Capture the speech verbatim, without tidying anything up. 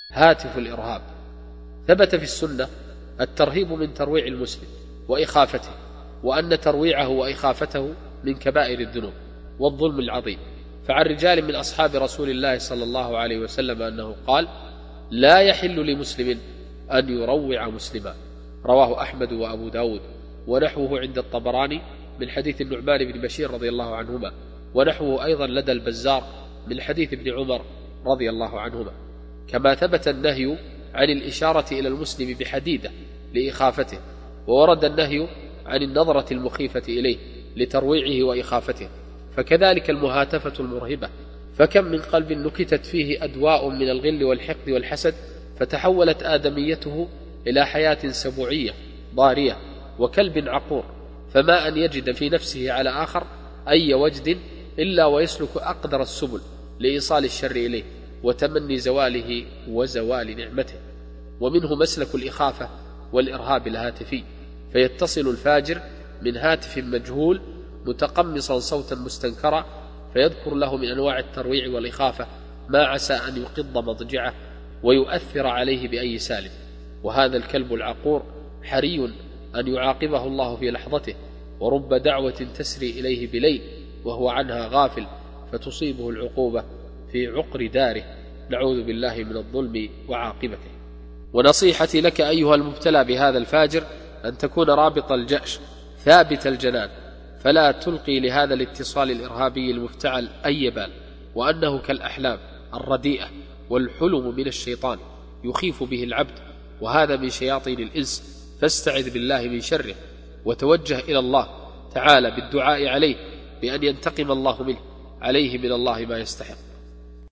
هاتف الإرهاب. ثبت في السنة الترهيب من ترويع المسلم وإخافته، وأن ترويعه وإخافته من كبائر الذنوب والظلم العظيم. فعن رجال من أصحاب رسول الله صلى الله عليه وسلم أنه قال: لا يحل لمسلم أن يروع مسلما. رواه أحمد وأبو داود، ونحوه عند الطبراني من حديث النعمان بن بشير رضي الله عنهما، ونحوه أيضا لدى البزار من حديث ابن عمر رضي الله عنهما. كما ثبت النهي عن الإشارة إلى المسلم بحديدة لإخافته، وورد النهي عن النظرة المخيفة إليه لترويعه وإخافته، فكذلك المهاتفة المرهبة. فكم من قلب نكتت فيه أدواء من الغل والحقد والحسد، فتحولت آدميته إلى حياة سبوعية ضارية وكلب عقور، فما أن يجد في نفسه على آخر أي وجد إلا ويسلك أقدر السبل لإيصال الشر إليه وتمني زواله وزوال نعمته. ومنه مسلك الإخافة والإرهاب الهاتفي، فيتصل الفاجر من هاتف مجهول متقمصا صوتا مستنكرا، فيذكر له من أنواع الترويع والإخافة ما عسى أن يقض مضجعه ويؤثر عليه بأي سالم. وهذا الكلب العقور حري أن يعاقبه الله في لحظته، ورب دعوة تسري إليه بليل وهو عنها غافل فتصيبه العقوبة في عقر داره، نعوذ بالله من الظلم وعاقبته. ونصيحتي لك أيها المبتلى بهذا الفاجر أن تكون رابط الجأش ثابت الجنان، فلا تلقي لهذا الاتصال الإرهابي المفتعل أي بال، وأنه كالأحلام الرديئة والحلم من الشيطان يخيف به العبد، وهذا من شياطين الإنس، فاستعذ بالله من شره، وتوجه إلى الله تعالى بالدعاء عليه بأن ينتقم الله منه، عليه من الله ما يستحق.